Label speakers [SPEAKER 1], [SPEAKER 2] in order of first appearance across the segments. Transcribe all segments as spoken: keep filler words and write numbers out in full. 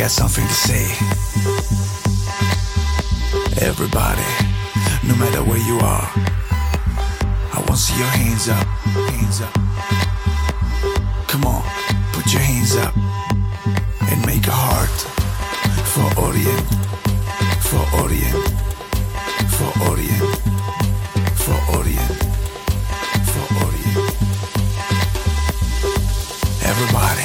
[SPEAKER 1] got something to say. Everybody, no matter where you are, I want to see your hands up, hands up. Come on, put your hands up and make a heart for Orient, for Orient, for Orient, for Orient, for Orient. Everybody,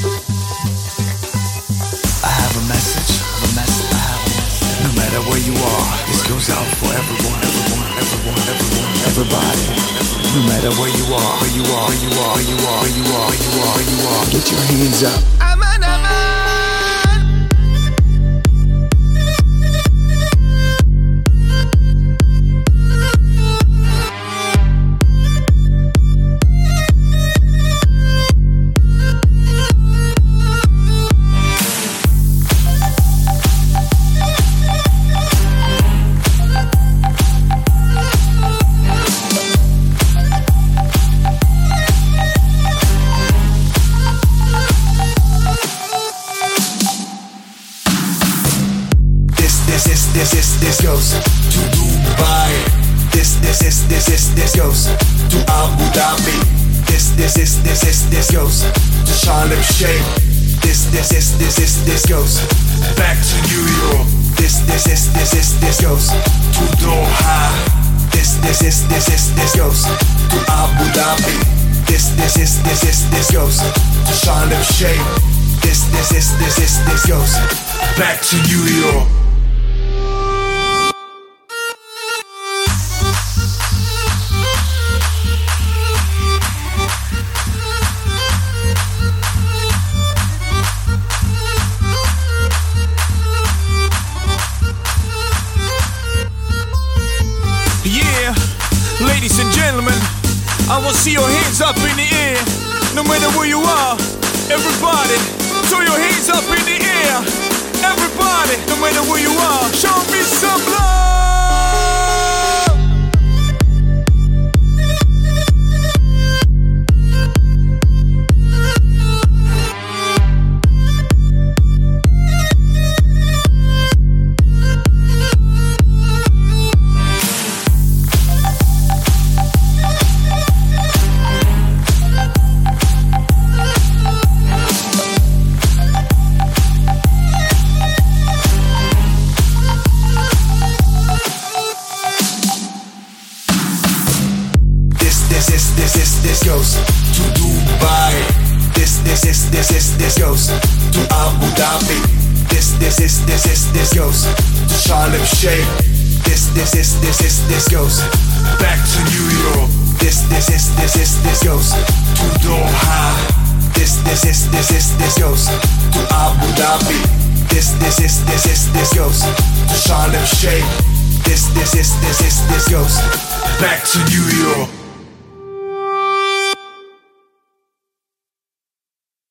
[SPEAKER 1] I have a message, a message, I have a message. No matter where you are, this goes out for everyone, everyone, everyone, everyone, everybody. No matter where you are, where you are, where you are, where you are, where you are, where you are, where you are, get your hands up. Aman, aman. This is this is this goes to Dubai. This this is this is this goes to Abu Dhabi. This this is this is this goes to Sharm el Sheikh. This this is this is this goes back to New York. This this is this is this goes to Doha. This this is this is this goes to Abu Dhabi. This this is this is this goes to Sharm el Sheikh. This this is this is this goes back to New York.
[SPEAKER 2] Yeah, ladies and gentlemen, I want to see your hands up in the air. No matter where you are, everybody, throw your hands up in the air. Everybody, no matter where you are, show me some love. This is this is this goes to Dubai. This this is this is this goes to Abu Dhabi. This this is this is this goes to Sharm el Sheikh. This this is this is this goes back to New York. This this is this is this goes to Doha. This this is this is this goes to Abu Dhabi. This this is this is this goes to Sharm el Sheikh. This this is this is this goes back to New York.